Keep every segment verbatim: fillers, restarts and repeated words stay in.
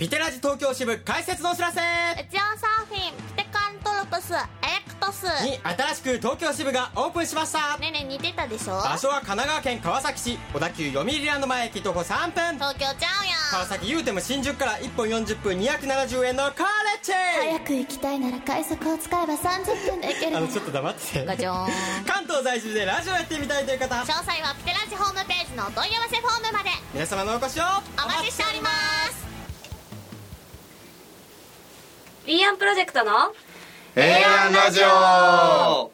ビテラジ東京支部開設のお知らせウチオンサーフィンピテカントロプスエレクトスに新しく東京支部がオープンしました。 ねえねえ似てたでしょ。 場所は神奈川県川崎市小田急読売ランド前駅徒歩さんぷん。 東京ちゃうやん。 川崎言うても新宿からいっぽんよんじゅっぷんにひゃくななじゅうえんのカーレッジ。 早く行きたいなら快速を使えばさんじゅっぷんで行ける。 あのちょっと黙ってガチョーン。 関東在住でラジオやってみたいという方、 詳細はピテラジホームページのお問い合わせフォームまで。 皆様のお越しをお待ちしております。 ビーワン プロジェクトのエアンラジオ。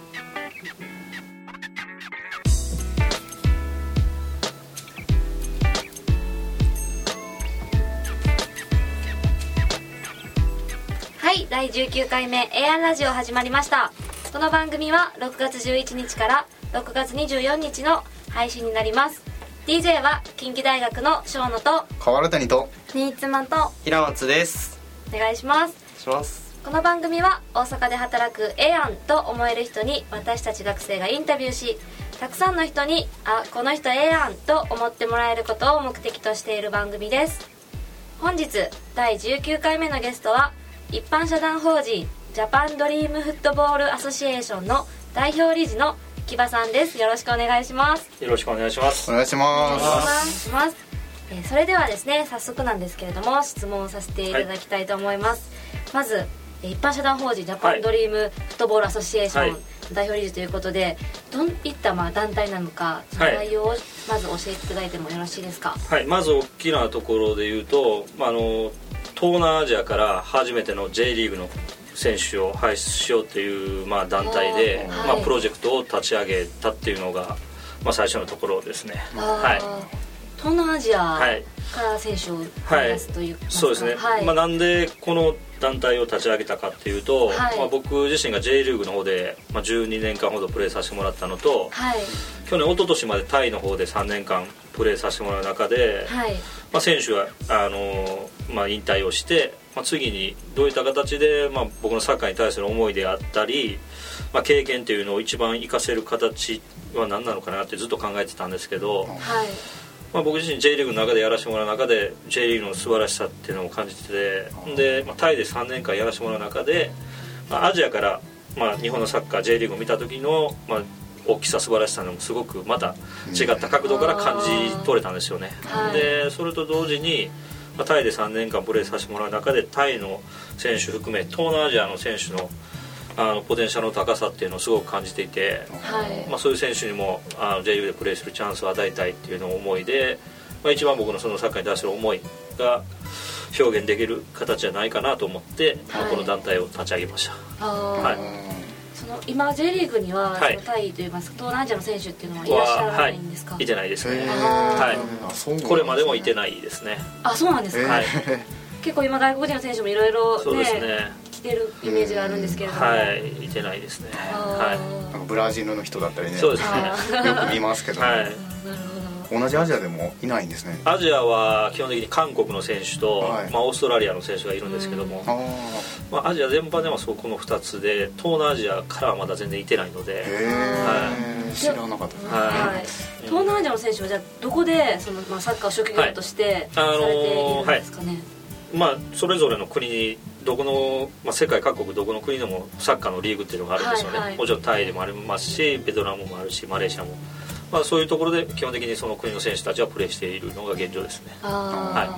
はい、だいじゅうきゅうかいめエアンラジオ始まりました。この番組はろくがつじゅういちにちからろくがつにじゅうよっかの配信になります。 ディージェー は近畿大学の小野と川原谷と新妻と平松です。 お願いします。 します。 この番組は大阪で働くエアンと思える人に私たち学生がインタビューし、たくさんの人にあこの人エアンと思ってもらえることを目的としている番組です。本日だいじゅうきゅうかいめのゲストは一般社団法人ジャパンドリームフットボールアソシエーションの代表理事の木場さんです。よろしくお願いします。 よろしくお願いします。 お願いしまお願いします。えーそれではですね、早速なんですけれども質問をさせていただきたいと思います、はい、まず一般社団法人ジャパンドリームフットボールアソシエーション代表理事ということで、はい、どういったまあ団体なのか、その内容をまず教えていただいてもよろしいですか。 はい、まず大きなところで言うと、まあ、あの東南アジアから初めての J リーグの選手を輩出しようという、まあ、団体で、 はいまあ、プロジェクトを立ち上げたっていうのが、まあ、最初のところですね。はい、 東南アジアから選手を生み出すという、 はい、そうですね、 はい、 まあ、なんでこの団体を立ち上げたかっていうと、 はい、 まあ、僕自身が J リーグの方で、まあ、じゅうにねんかんほどプレーさせてもらったのと、 はい、 去年一昨年までタイの方でさんねんかんプレーさせてもらう中で、 はい、 まあ、選手はあの、まあ、引退をして、まあ、次にどういった形で、まあ、僕のサッカーに対する思いであったり、まあ、経験っていうのを一番活かせる形は何なのかなってずっと考えてたんですけど、 はい、 まあ、僕自身 J リーグの中でやらせてもらう中で J リーグの素晴らしさっていうのを感じてて、で、まあ、タイでさんねんかんやらせてもらう中で、まあ、アジアから、まあ、日本のサッカー J リーグを見た時の、まあ、大きさ素晴らしさのもすごくまた違った角度から感じ取れたんですよね、はい、でそれと同時に、まあ、タイでさんねんかんプレーさせてもらう中でタイの選手含め東南アジアの選手のあのポテンシャルの高さっていうのをすごく感じていて、 はい、 まあ、そういう選手にもあの J リーグでプレーするチャンスを与えたいっていうのを思いで、まあ、一番僕のそのサッカーに対する思いが表現できる形じゃないかなと思って、はい、まあ、この団体を立ち上げました。はい、 その今 J リーグには、はい、そのタイといいますか東南アジアの選手っていうのはいらっしゃらないんですか。 はい、いてないですね。はい、これまでもいてないですね。 あ、そうなんですか。はい、結構今外国人の選手もいろいろね、 そうですね、 来てるイメージがあるんですけれども、 はい、いてないですね。はい、 なんかブラジルの人だったりね、 そうですね、 よく見ますけど、ね、はい、なるほど。同じアジアでもいないんですね。 アジアは基本的に韓国の選手と、はい、まあ、オーストラリアの選手がいるんですけども、あ、まあ、アジア全般でもそこのふたつで東南アジアからはまだ全然いてないので、 はい、知らなかったです、はいはい、東南アジアの選手はじゃあどこでその、まあ、サッカーを職業としてされているんですかね。はい、 まあ、それぞれの国にどこの、まあ、世界各国どこの国でもサッカーのリーグっていうのがあるんですよね、はいはい、もちろんタイでもありますしベトナムもあるしマレーシアも、まあ、そういうところで基本的にその国の選手たちはプレーしているのが現状ですね。 あ、はい、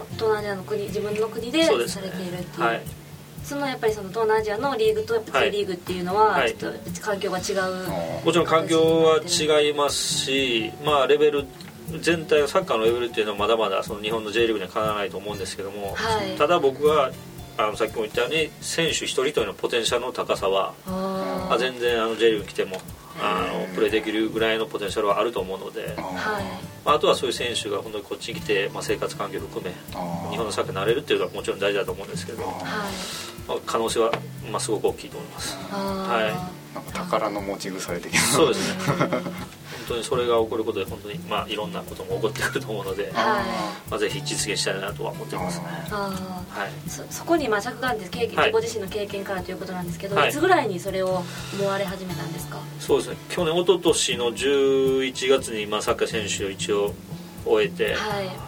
東南アジアの国、自分の国でされているっていう、はい、そのやっぱりその東南アジアのリーグとやっぱ J リーグっていうのはちょっと環境が違う、はい、 もちろん環境は違いますし、まあ、レベル全体のサッカーのレベルっていうのはまだまだその日本の J リーグにはかなわないと思うんですけども、はい、ただ僕はあのさっきも言ったように選手一人一人のポテンシャルの高さはあ全然あの J リーグ来てもあのプレーできるぐらいのポテンシャルはあると思うので、はい、あとはそういう選手が本当にこっちに来て、まあ、生活環境を含め日本のサッカーになれるっていうのはもちろん大事だと思うんですけど、はい、まあ、可能性は、まあ、すごく大きいと思います。はい、 なんか宝の持ち腐れ的な。 そうですね本当にそれが起こることで本当に、まあ、いろんなことも起こってくると思うので、はい、まあ、ぜひ実現したいなとは思ってますね。 あ、はい、そ, そこにまあ着眼点経験、はい、ご自身の経験からということなんですけど、はい、いつぐらいにそれを思われ始めたんですか。 そうですね、去年一昨年のじゅういちがつにまあサッカー選手を一応終えて、はい、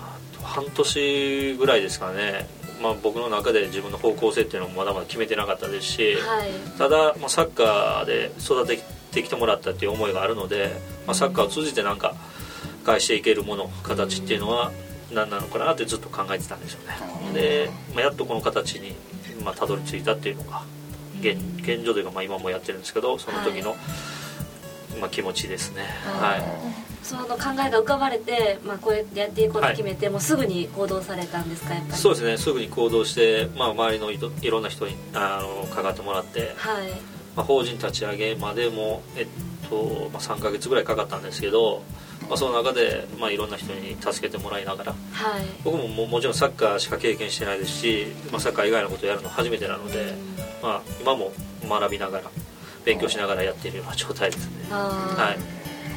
半年ぐらいですかね、まあ、僕の中で自分の方向性っていうのもまだまだ決めてなかったですし、 はい、 ただ、まあ、サッカーで育ててきてもらったっていう思いがあるので、まあ、サッカーを通じてなんか返していけるもの形っていうのは何なのかなってずっと考えてたんですよね。で、まあ、やっとこの形にまあたどり着いたっていうのが 現, 現状というか、まあ今もやってるんですけど、その時の、はい、まあ、気持ちですね。はい、 その考えが浮かばれて、まあ、こうやってやっていこうと決めて、はい、もうすぐに行動されたんですか？やっぱりそうですね、すぐに行動して、まあ、周りの い, いろんな人にあの関わってもらって、 はい、 まあ、法人立ち上げまでも、えっとまあ、さんかげつぐらいかかったんですけど、まあ、その中で、まあ、いろんな人に助けてもらいながら、 はい、 僕も も, もちろんサッカーしか経験してないですし、まあ、サッカー以外のことをやるの初めてなので、まあ、今も学びながら勉強しながらやっているような状態ですね。はい、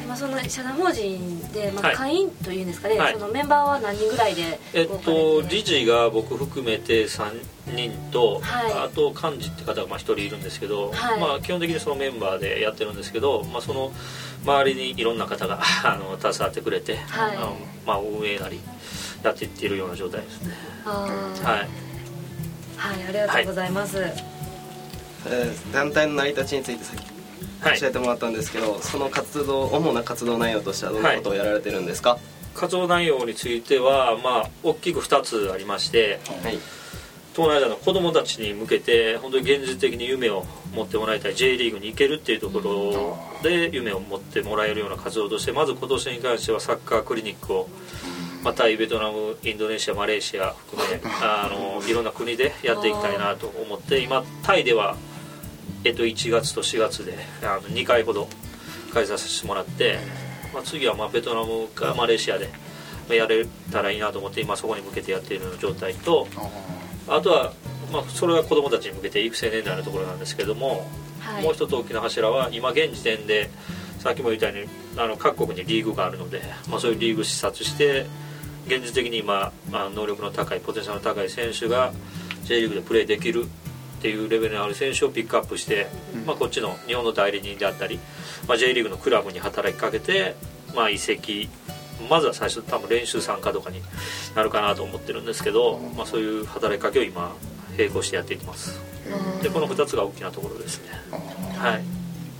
まあ、その社団法人で、まあ、会員というんですかね、 はい、 そのメンバーは何人ぐらいで、 えっと、理事が僕含めてさんにんと、はい、あと幹事って方がまあひとりいるんですけど、はい、まあ、基本的にそのメンバーでやってるんですけど、まあ、その周りにいろんな方があの携わってくれて、はい、あのまあ、運営なりやっていっているような状態ですね。 あ、 はい、 はい、ありがとうございます。はい、 えー、団体の成り立ちについてさっき教えてもらったんですけど、はい、その活動、主な活動内容としてはどんなことをやられてるんですか？はい、 活動内容については、まあ、大きくふたつありまして、はい、東南アジアの子どもたちに向けて本当に現実的に夢を持ってもらいたい J リーグに行けるっていうところで夢を持ってもらえるような活動として、まず今年に関してはサッカークリニックを、まあ、タイ、ベトナム、インドネシア、マレーシア含めあのいろんな国でやっていきたいなと思って、今タイではえっと、いちがつとしがつであのにかいほど開催させてもらって、まあ、次はまあベトナムかマレーシアでやれたらいいなと思って、今そこに向けてやっている状態と、あとは、まあ、それは子どもたちに向けて育成年代のところなんですけども、はい、もう一つ大きな柱は今現時点でさっきも言ったようにあの各国にリーグがあるので、まあ、そういうリーグ視察して現実的に今、まあ、能力の高いポテンシャルの高い選手が J リーグでプレーできるっていうレベルのある選手をピックアップして、まあ、こっちの日本の代理人であったり、まあ、J リーグのクラブに働きかけて、まあ、移籍、まずは最初多分練習参加とかになるかなと思ってるんですけど、まあ、そういう働きかけを今並行してやっていきます。でこのふたつが大きなところですね。はい、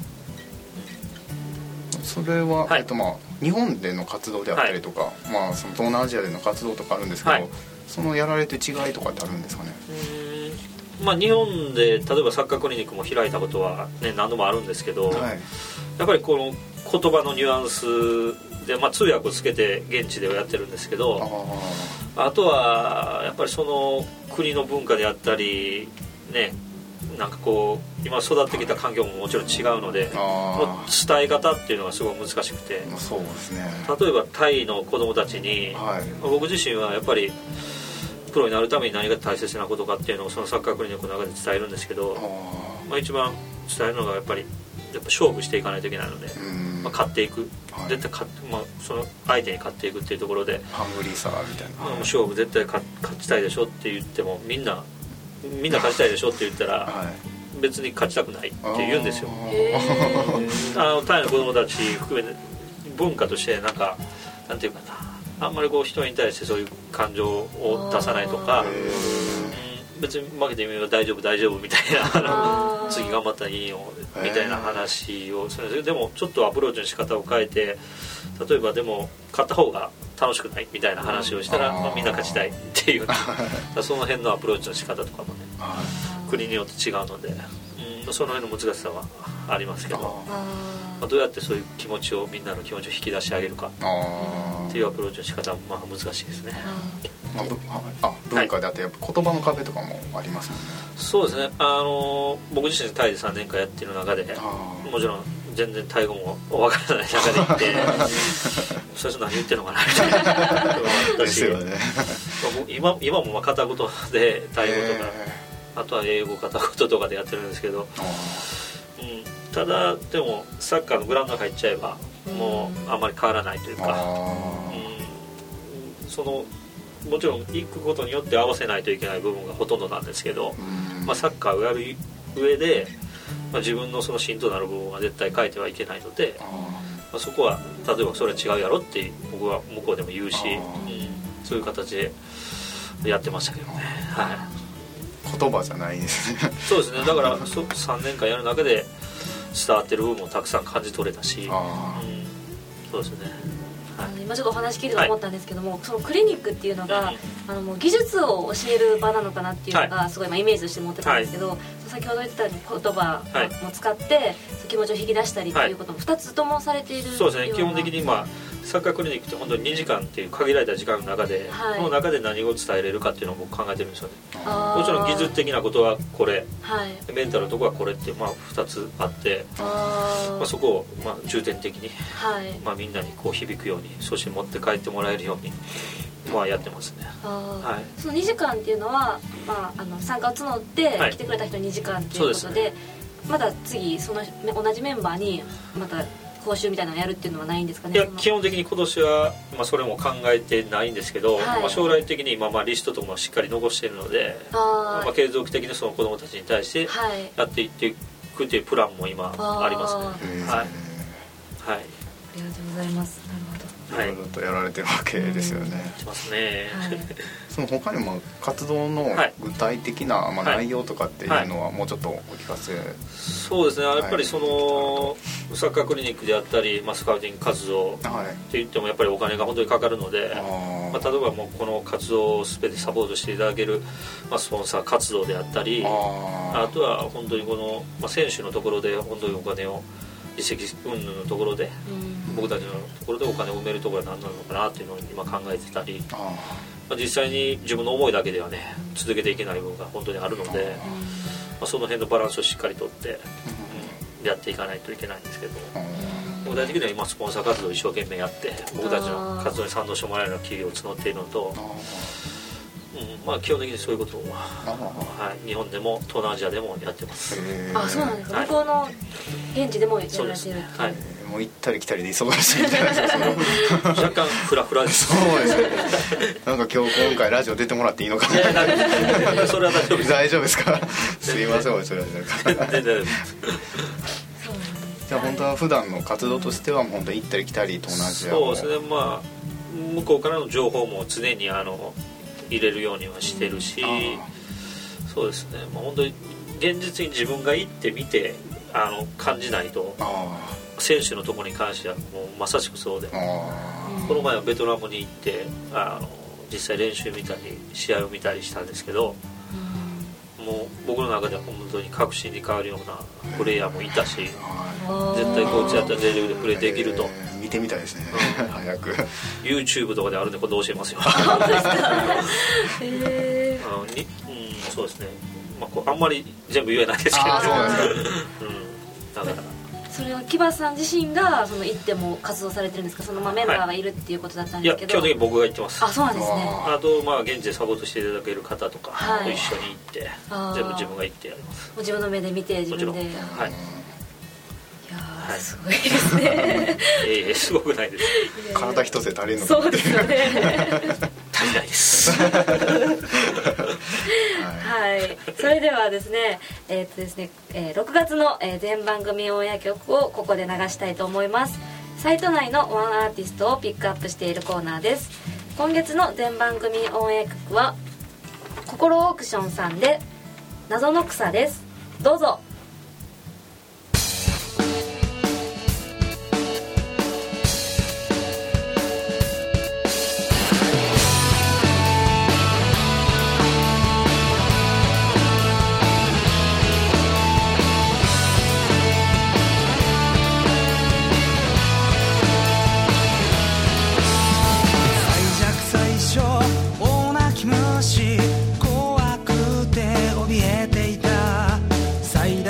それは、はい、えっとまあ、日本での活動であったりとか、はい、まあ、その東南アジアでの活動とかあるんですけど、はい、そのやられて違いとかってあるんですかね？ まあ、日本で例えばサッカークリニックも開いたことは、ね、何度もあるんですけど、はい、やっぱりこの言葉のニュアンスで、まあ、通訳をつけて現地ではやってるんですけど、 あ, あとはやっぱりその国の文化であったりね、なんかこう今育ってきた環境ももちろん違うので、伝え方っていうのがすごい難しくて、 そうですね、 例えばタイの子どもたちに、はい、僕自身はやっぱりプロになるために何が大切なことかっていうのをそのサッカークリニックの中で伝えるんですけど、まあ、一番伝えるのがやっぱりやっぱ勝負していかないといけないので、まあ、勝っていく、はい、絶対勝、まあ、その相手に勝っていくっていうところでハングリーさみたいな、 まあ、勝負絶対 勝, 勝ちたいでしょって言ってもみんなみんな勝ちたいでしょって言ったら、はい、別に勝ちたくないって言うんですよ。あのタイの子供たち含めて文化としてなんかなんていうかな、あんまりこう人に対してそういう感情を出さないとか、うん、別に負けてみれば大丈夫大丈夫みたいな次頑張ったらいいよみたいな話をするんですけど、でもちょっとアプローチの仕方を変えて、例えばでも勝った方が楽しくないみたいな話をしたら、まあ、みんな勝ちたいっていうその辺のアプローチの仕方とかもね国によって違うので、うん、その辺の難しさはありますけど、まあ、どうやってそういう気持ちをみんなの気持ちを引き出してあげるかっていうアプローチの仕方はまあ難しいですね。 まあ、あ文化であってやっぱ言葉の壁とかもありますもんね。 そうですね、あの僕自身タイでさんねんかんやってる中でもちろん全然タイ語も分からない中で行って最初何言ってるのかなみたいなこともあったし、ですよね、今, 今もまあ片言でタイ語とか、あとは英語片言とかでやってるんですけど、うん、ただでもサッカーのグラウンド入っちゃえばもうあんまり変わらないというか、うん、そのもちろん行くことによって合わせないといけない部分がほとんどなんですけど、まあ、サッカーをやる上で、まあ、自分のその芯となる部分は絶対変えてはいけないので、まあ、そこは例えばそれは違うやろって僕は向こうでも言うし、うん、 そういう形でやってましたけどね、はい、 言葉じゃないですねそうですね、だからそさんねんかんやる中で伝わってる部分もたくさん感じ取れたし、あ、うん、そうですね、 はい、今ちょっとお話聞いて思ったんですけども、はい、そのクリニックっていうのが、うん、あのもう技術を教える場なのかなっていうのがすごい今イメージとして持ってたんですけど、はい、先ほど言ってたように言葉も使って気持ちを引き出したりっていうこともふたつともされているような、 そうですね、基本的に今サッカークリニックって本当ににじかんっていう限られた時間の中で、はい、この中で何を伝えれるかっていうのを僕考えてるんですよね。もちろん技術的なことはこれ、はい、メンタルのところはこれっていう、まあ、ふたつあって、あ、まあ、そこをまあ重点的に、はい、まあ、みんなにこう響くように、そして持って帰ってもらえるように、まあ、やってますね。あ、 はい、そのにじかんっていうのは、まあ、あの参加を募って来てくれた人にじかんっていうことで、はい、また次その同じメンバーにまた講習みたいなのをやるっていうのはないんですかね。 いや、基本的に今年は、まあ、それも考えてないんですけど、はい、まあ、将来的に今まあリストとかもしっかり残しているので、あ、まあ、継続的にその子どもたちに対してやっていっていくというプランも今ありますね。はい、はい、 ありがとうございます。なるほど、 いろいろとやられてるわけですよね。やってますね。はい、 その他にも活動の具体的な、まあ、内容とかっていうのはもうちょっとお聞かせ。はいはい、 そうですね。やっぱりそのサッカークリニックであったり、まあ、スカウティング活動っていってもやっぱりお金が本当にかかるので、はい、まあ、例えばもうこの活動を全てサポートしていただける、まあ、スポンサー活動であったり、 あ, あとは本当にこの、まあ、選手のところで本当にお金を実績云々のところで、うん、僕たちのところでお金を埋めるところは何なのかなっていうのを今考えてたり、あ、まあ、実際に自分の思いだけではね続けていけない部分が本当にあるので、まあ、その辺のバランスをしっかりとって、うん、やっていかないといけないんですけど、具体的には今スポンサー活動を一生懸命やって僕たちの活動に賛同してもらえるような企業を募っているのと、うん、まあ、基本的にそういうことを、はい、日本でも東南アジアでもやってます。 あ、そうなんですか。向こうの現地でもやられてるっていう。はい、 もう行ったり来たりで忙しいみたいな若干フラフラです。 そうですね。なんか今日今回ラジオ出てもらっていいのかな。 それは大丈夫です。 大丈夫ですか。すいません、お一人で。全然大丈夫です。じゃあ本当は普段の活動としては本当に行ったり来たり東南アジアを。 そうですね。まあ向こうからの情報も常にあの入れるようにはしてるし、うん、そうですね。まあ本当に現実に自分が行ってみてあの感じないと。選手のところに関してはもうまさしくそうで、この前はベトナムに行ってあの実際練習見たり試合を見たりしたんですけど、もう僕の中では本当に確信に変わるようなプレイヤーもいたし、絶対コーチやったら J リーグでプレーできると、 えー、見てみたいですね、うん、早く YouTube とかであるんでこれ教えますよ。 本当ですか。へー、あのに、うん、そうですね、まあ、こうあんまり全部言えないですけど、 あ、そうなんですか。 うん、だからそれは木場さん自身がその行っても活動されてるんですか。そのまあメンバーがいるっていうことだったんですけど、 はい、いや基本的に僕が行ってます。 あ、そうなんですね。 あとまあ現地でサポートしていただける方とかと一緒に行って、はい、全部自分が行ってやります。 もう自分の目で見て自分で。はい。いやー、 すごいですね。 ええ、すごくないです。 体一つで足りるのか。 そうですよね。 足りないです。 はい、それではですね、えーっとですね、えー、ろくがつの、えー、全番組オンエア曲をここで流したいと思います。サイト内のワンアーティストをピックアップしているコーナーです。今月の全番組オンエア曲は心オークションさんで謎の草です。どうぞ。 怖くて怯えていた最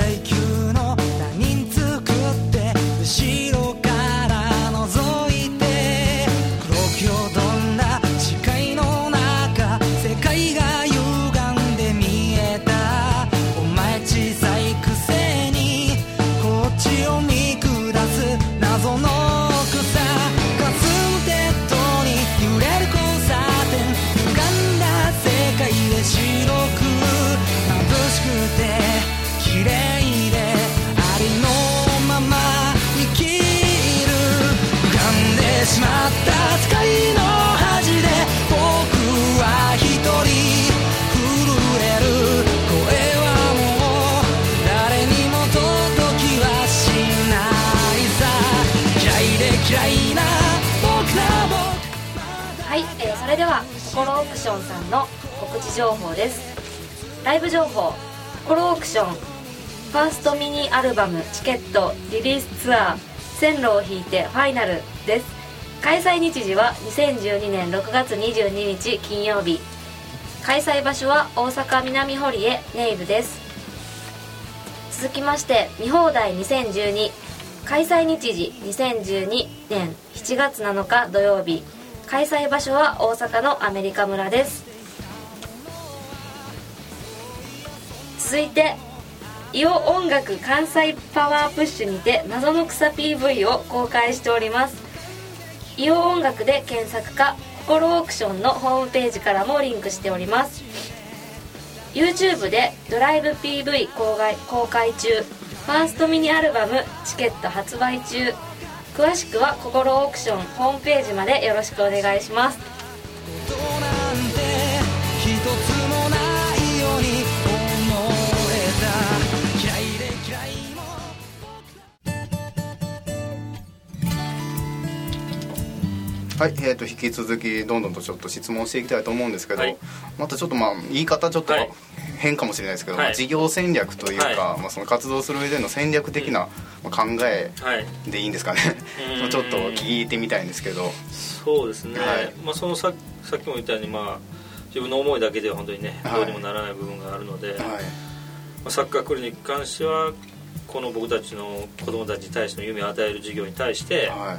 れでは心オークションさんの告知情報です。ライブ情報、心オークションファーストミニアルバムチケットリリースツアー線路を引いてファイナルです。開催日時はにせんじゅうにねんろくがつにじゅうににち金曜日。開催場所は大阪南堀江ネイブです。続きまして見放題にせんじゅうに、開催日時にせんじゅうにねんしちがつなのか土曜日。開催場所は大阪のアメリカ村です。続いてイオ音楽関西パワープッシュにて謎の草 ピーブイ を公開しております。イオ音楽で検索か心オークションのホームページからもリンクしております。 YouTube でドライブ ピーブイ 公開、公開中。ファーストミニアルバムチケット発売中。詳しくは心オークションホームページまでよろしくお願いします。 はい、えー、と引き続きどんどんとちょっと質問していきたいと思うんですけど、はい、またちょっとまあ言い方ちょっと変かもしれないですけど、はい、事業戦略というか、はい、まあ、その活動する上での戦略的な考えでいいんですかね、はい、ちょっと聞いてみたいんですけど。 そうですね、はい、まあ、その さ, さっきも言ったように、まあ、自分の思いだけでは本当にね、はい、どうにもならない部分があるので、はい、まあ、サッカークリニックに関してはこの僕たちの子どもたちに対しての夢を与える事業に対して、はい、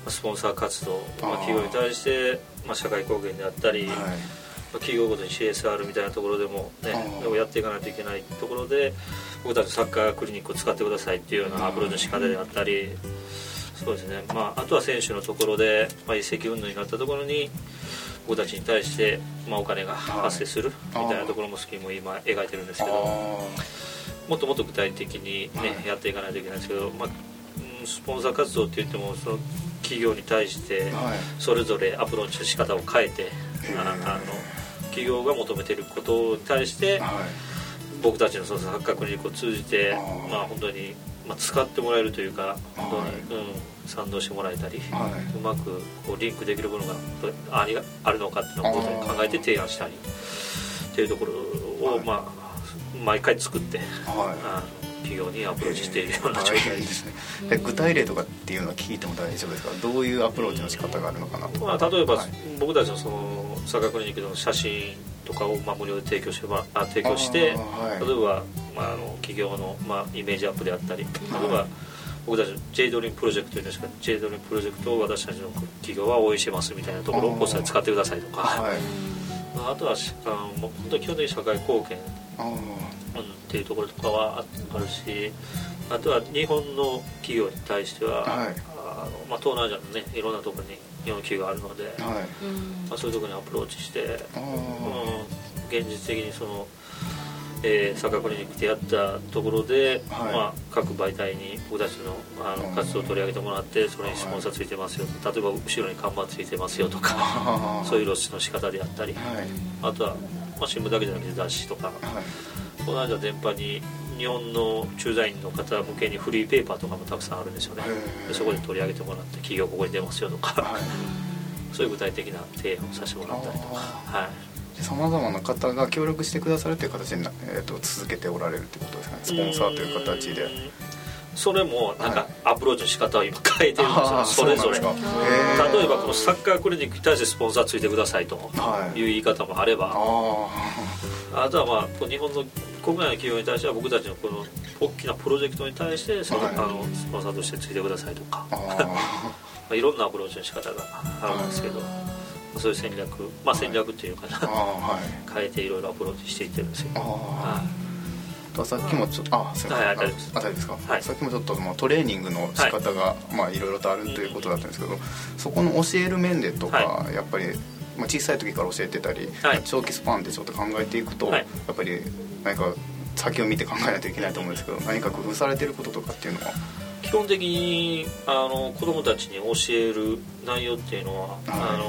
スポンサー活動、まあ、企業に対して、まあ、社会貢献であったり、はい、まあ、企業ごとに シーエスアール みたいなところでも、ね、でもやっていかないといけないところで僕たちサッカークリニックを使ってくださいっていうようなアプローチの仕方であったり、そうですね、まあ、あとは選手のところで、まあ、移籍云々になったところに僕たちに対して、まあ、お金が発生するみたいなところもスキームを今描いてるんですけど、もっともっと具体的に、ね、やっていかないといけないんですけど、まあ、スポンサー活動って言ってもその企業に対してそれぞれアプローチの仕方を変えて、ああの企業が求めていることに対して僕たちのそのサッカークリニックを通じて、まあ、本当に、まあ、使ってもらえるというか本当に、うん、賛同してもらえたり、うまくこうリンクできるものがありあるのかっていうのを考えて提案したりっていうところを、まあ、毎回作って、あの企業にアプローチしているような状態ですね。 具体例とかっていうのは聞いても大丈夫ですか？どういうアプローチの仕方があるのかなと、 まあ、例えば、はい、僕たちのそのサッカークリニックの写真とかをまあ無料で提供して、まあ、提供して、はい、例えば、まあ、あの企業のまあイメージアップであったり、例えば、はい、僕たちの J ドリームプロジェクトというんですか、 J ドリームプロジェクトを私たちの企業は応援してますみたいなところをポスターで使ってくださいとか、はい、まあ、あとはあの本当に基本的に社会貢献っていうところとかはあるし、あとは日本の企業に対しては、はい、あのまあ、東南アジアのねいろんなところに日本企業があるので、はい、まあ、そういうところにアプローチして、うん、現実的にその、えー、サッカークリニックでやったところで、はい、まあ、各媒体に僕たちの、あの活動を取り上げてもらって、それにスポンサーついてますよ、はい、例えば後ろに看板ついてますよとか、そういう露出の仕方であったり、はい、あとは、まあ、新聞だけじゃなくて雑誌とか、はい、東南アジア全般に日本の駐在員の方向けにフリーペーパーとかもたくさんあるんですよね。でそこで取り上げてもらって企業ここに出ますよとか、はい、そういう具体的な提案をさせてもらったりとか、 さまざまな方が協力してくださるという形で、えー、と続けておられるということですかね。スポンサーという形でそれもなんかアプローチの仕方を今変えてるんですよ、それぞれ。例えばこのサッカークリニックに対してスポンサーついてくださいという言い方もあれば、あ, あとはまあ日本の国内の企業に対しては僕たちのこの大きなプロジェクトに対してその、はい、あのスポンサーとしてついてくださいとかいろんなアプローチの仕方があるんですけど、そういう戦略、まあ、戦略っていうかな、はい、変えていろいろアプローチしていってるんですよ。 さっきもちょっとあすいません、はい、あ大丈夫ですか、はい、さっきもちょっと、まあ、トレーニングの仕方が、はい、まあ、いろいろとあるということだったんですけど、そこの教える面でとか、はい、やっぱり、まあ、小さい時から教えてたり、はい、長期スパンでちょっと考えていくと、はい、やっぱり何か先を見て考えないといけないと思うんですけど、何か工夫されてることとかっていうのは？ 基本的にあの子どもたちに教える内容っていうのは、はい、あの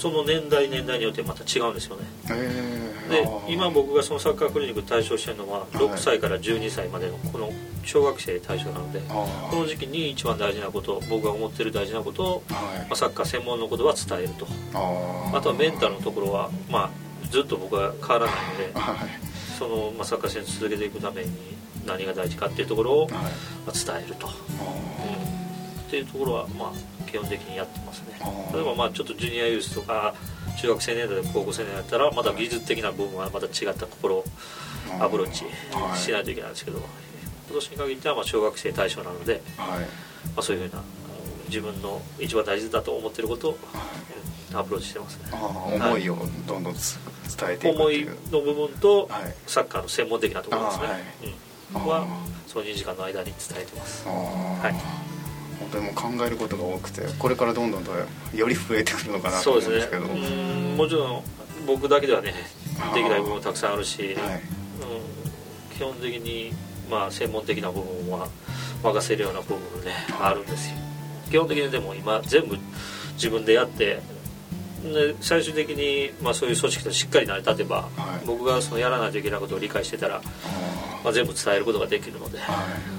その年代年代によってまた違うんですよね。で今僕がそのサッカークリニック対象してるのはろくさいからじゅうにさいまでのこの小学生対象なので、この時期に一番大事なこと、僕が思ってる大事なことを、まあ、サッカー専門のことは伝えると。 あ, あとはメンタルのところは、まあ、ずっと僕は変わらないので、その、まあ、サッカー選手続けていくために何が大事かっていうところを、まあ、伝えると、うん、っていうところは、まあ、基本的にやってますね。例えば、まあ、ちょっとジュニアユースとか中学生年代で高校生年代だったらまた技術的な部分はまた違ったところをアプローチしないといけないんですけど、今年に限ってはまあ小学生対象なので、まあ、そういうふうな自分の一番大事だと思っていることをアプローチしてますね。 思いをどんどん伝えていく思いの部分とサッカーの専門的なところですね、はいうん、はそのにじかんの間に伝えてます。はい、 本当にもう考えることが多くて、これからどんどんとより増えてくるのかなと思うんですけど。 そうですね、うんもちろん僕だけではねできない部分もたくさんあるし、はいうん、基本的にまあ専門的な部分は任せるような部分もね、はい、あるんですよ。基本的にでも今全部自分でやってで最終的にまあそういう組織としっかり成り立てば、はい、僕がそのやらないといけないことを理解してたら、まあ、全部伝えることができるので、はい、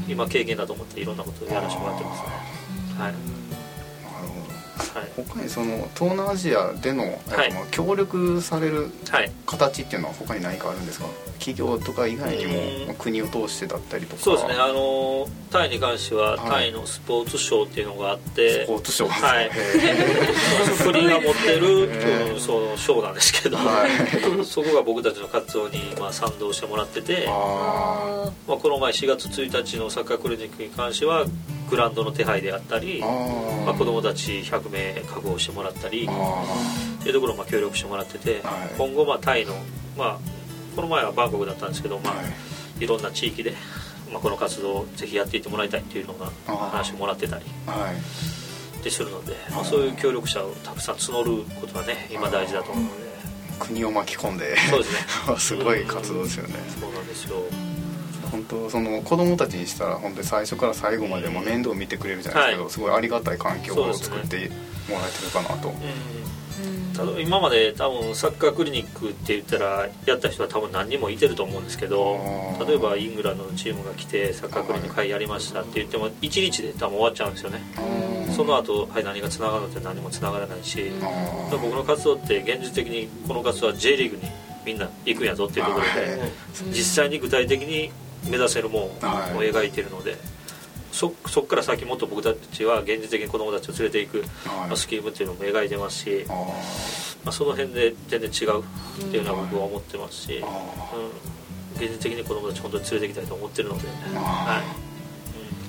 今経験だと思っていろんなことをやらせてもらってますね。はいはい、他にその東南アジアでの、はい、協力される形っていうのは他に何かあるんですか？企業とか以外にも国を通してだったりとか。 そうですね、あのタイに関しては、はい、タイのスポーツ賞っていうのがあって、 スポーツ賞はい国が持ってる、うん、その賞なんですけど、はい、そこが僕たちの活動にまあ賛同してもらってて、あ、まあ、この前しがつついたちのサッカークリニックに関してはグラウンドの手配であったり、あ、まあ、子どもたちひゃくめい確保してもらったりっていうところをまあ協力してもらってて、はい、今後まあタイの、まあ、この前はバンコクだったんですけど、まあ、はい、いろんな地域で、まあ、この活動をぜひやっていってもらいたいっていうのが話をもらってたりでするので、まあ、そういう協力者をたくさん募ることがね今大事だと思うので、 国を巻き込んでそうですねすごい活動ですよね。 そうなんですよ。 本当その子供たちにしたら本当に最初から最後まで面倒を見てくれるじゃないですけど、はい、すごいありがたい環境を作ってもらえてるかなと。 ただ今まで多分サッカークリニックって言ったらやった人は多分何人もいてると思うんですけど、例えばイングランドのチームが来てサッカークリニックやりましたって言ってもいちにちで多分終わっちゃうんですよね。その後、はい、何がつながるのって何もつながらないし、僕の活動って現実的にこの活動は J リーグにみんな行くんやぞっていうところで実際に具体的に目指せるものを描いているので、そそこから先もっと僕たちは現実的に子どもたちを連れていく、まあ、スキームっていうのも描いてますし、まあ、その辺で全然違うっていうのは僕は思ってますし、うん、現実的に子どもたち本当に連れていきたいと思ってるので、はい、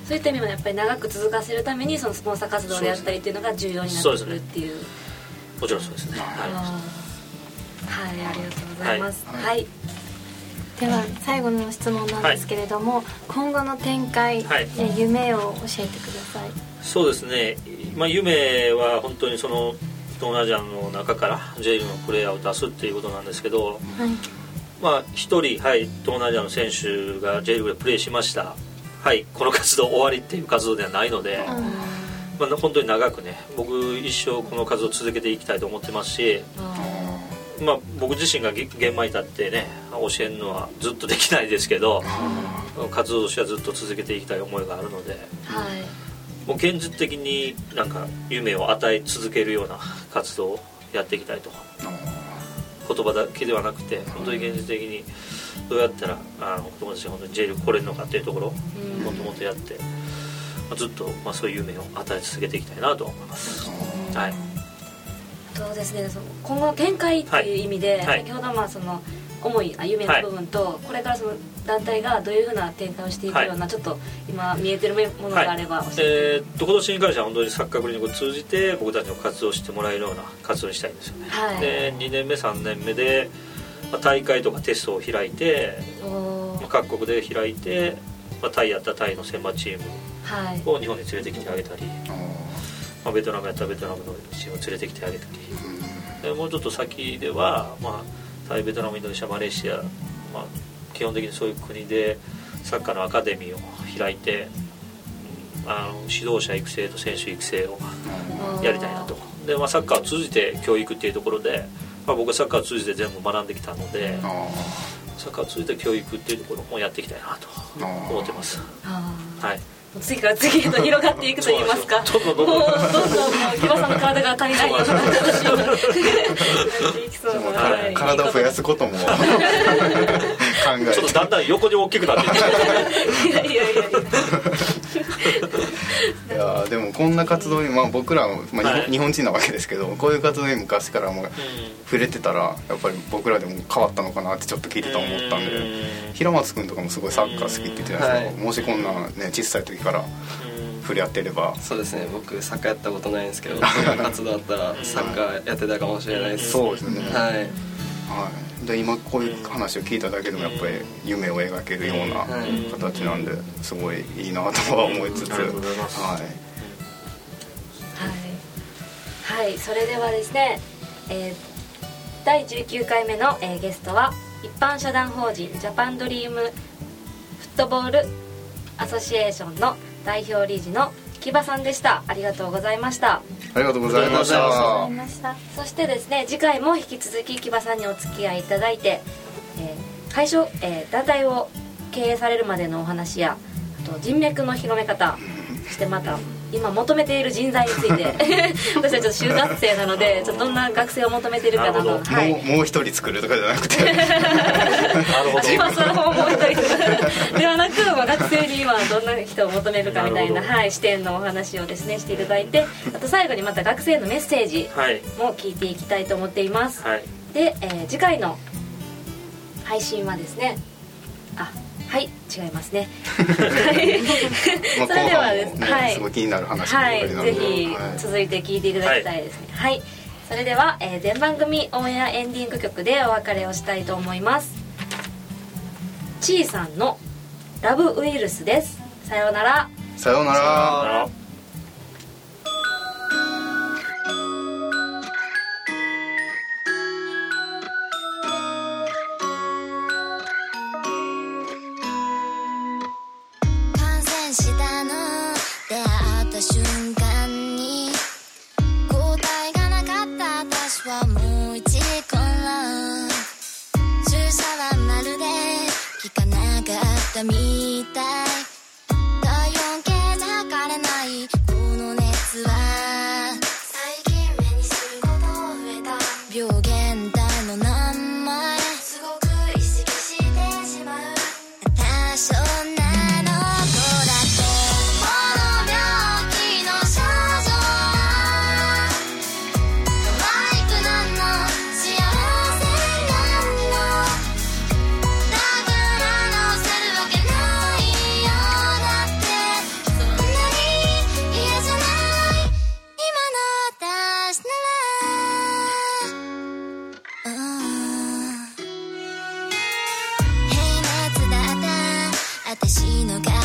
うん、そういった意味もやっぱり長く続かせるためにそのスポンサー活動であったりっていうのが重要になってくるっていう。 もちろんそうですね。はい、 はい、ありがとうございます。はい、はい、 では最後の質問なんですけれども、はい、今後の展開、はい、夢を教えてください。 そうですね、まあ、夢は本当にその東南アジアの中から J リーグのプレーヤーを出すっていうことなんですけど、はい、まあ一人、はい、東南アジアの選手が J リーグでプレーしました、はい、この活動終わりっていう活動ではないので、まあ、本当に長くね僕一生この活動を続けていきたいと思ってますし、まあ、僕自身が現場に立ってね教えるのはずっとできないですけど、活動としてはずっと続けていきたい思いがあるので、はい、もう現実的になんか夢を与え続けるような活動をやっていきたいと。言葉だけではなくて本当に現実的にどうやったらあの子供たちが本当に J リーグ来れるのかっていうところをもっともっとやって、まあ、ずっとまあそういう夢を与え続けていきたいなと思います。はい、 そうですね、その今後の展開っていう意味で、はいはい、先ほどまあその思い夢の部分と、はい、これからその団体がどういうふうな展開をしていくような、はい、ちょっと今見えてるものがあれば教えて、はい、えー、っと今年に関しては本当にサッカークリニックを通じて僕たちの活動をしてもらえるような活動にしたいんですよね。はい、でにねんめさんねんめで、まあ、大会とかテストを開いて、まあ、各国で開いて、まあ、タイやったタイの選抜チームを日本に連れてきてあげたり、はい、まあ、ベトナムやったらベトナムのチームを連れてきてあげたり、でもうちょっと先では、まあ、タイ、ベトナム、インドネシア、マレーシア、まあ、基本的にそういう国でサッカーのアカデミーを開いて、あの指導者育成と選手育成をやりたいなと。 で、まあ、サッカーを通じて教育っていうところで、まあ、僕はサッカーを通じて全部学んできたので、サッカーを通じて教育っていうところもやっていきたいなと思ってます。はい、 次から次へと広がっていくと言いますか、もうどんどんもう木場さんの体が足りないような形になっていきそうな、はい、 体を増やすことも考えてちょっとだんだん横に大きくなっていっていやいやいやいやでもこんな活動に、まあ、僕らも、まあはい、日本人なわけですけど、こういう活動に昔からも触れてたらやっぱり僕らでも変わったのかなってちょっと聞いてた思ったんで、平松君とかもすごいサッカー好きって言ってたじゃないですか、はい、もしこんな、ね、小さい時から触れ合ってれば。 そうですね、僕サッカーやったことないんですけど、そういう活動あったらサッカーやってたかもしれないです。 そうですね、 はい、 はい、で今こういう話を聞いただけでもやっぱり夢を描けるような形なんで、すごいいいなとは思いつつ、はい、 はい、それではですね、えー、だいじゅうきゅうかいめの、えー、ゲストは一般社団法人ジャパンドリームフットボールアソシエーションの代表理事の木場さんでした。ありがとうございました。 ありがとうございました。 そしてですね、次回も引き続き木場さんにお付き合いいただいて、えー、会社、えー、団体を経営されるまでのお話や、あと人脈の広め方、そしてまた今求めている人材について私はちょっと就活生なので、ちょっとどんな学生を求めているかなど、 はい、もうもう一人作るとかじゃなくて木場さんをもう一人ではなく、まあ、学生に今どんな人を求めるかみたいな、はい、視点のお話をですねしていただいて、あと最後にまた学生のメッセージも聞いていきたいと思っています、はい、で、えー、次回の配信はですね、あ、はい、違いますねそれではですね、はい、 すごい気になる話はい、ぜひ続いて聞いていただきたいですね。はい、はい、それでは、えー、全番組オンエアエンディング曲でお別れをしたいと思います。ちーさんのラブウイルスです。さようなら。 さようなら。 瞬間に答えがなかった私はもう一混乱、注射はまるで効かなかったみたい、体温計じゃ測れないこの熱は最近目にすること増えた病原体の名前すごく意識してしまう多少な私の